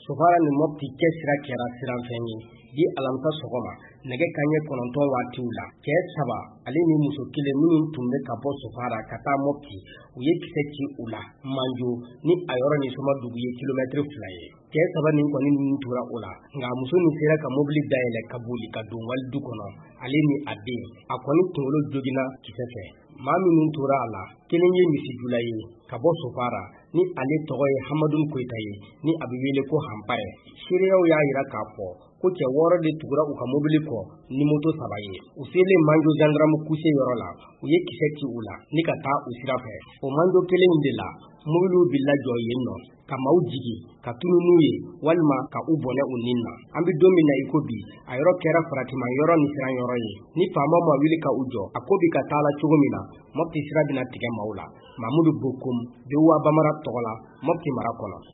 Sofara ni Mopti cɛ sira kɛra siranfɛn ye di alamisa sɔgɔma nɛgɛ kanɲɛ 9 waatiw la cɛ 3 ale ni muso 1 minnu tun bɛ ka bɔ Sofara ka taa Mopti u ye kisɛ ci u la Manjo ni a yɔrɔ ni Somadugu ye kilomɛtiri 2 ye cɛ 3 nin kɔni nin tora o la nka muso nin sera ka mobili dayɛlɛ ka boli ka don walidu kɔnɔ ale ni a den a kɔni kunkolo jogina kisɛ fɛ maa minnu tora a la kelen ye misidula ye ka bɔ Sofara ni ale tɔgɔ ye Hamadun Koyita ye ni a bɛ wele ko Hanpare seereyaw y'a jira k'a fɔ ko cɛ 6 de tugura u ka mobili kɔ ni moto 3 ye u selen Manjo gendarme kuse yɔrɔ la u ye kisɛ ci u la ni ka taa u sira fɛ o Manjo kelen in de la mobiliw bi lajɔ yen nɔ ka maaw jigi ka tunu n'u ye walima ka u bɔnɛ u nin na an bɛ don min na iko bi a yɔrɔ kɛra faratima yɔrɔ ni siran yɔrɔ ye ni faama ma wuli ka u jɔ a ko bi ka taa la cogo min na Mopti sira bɛna tigɛ maaw la Mamudu Bokom Bewa Bamara tɔgɔ la Mopti mara kɔnɔ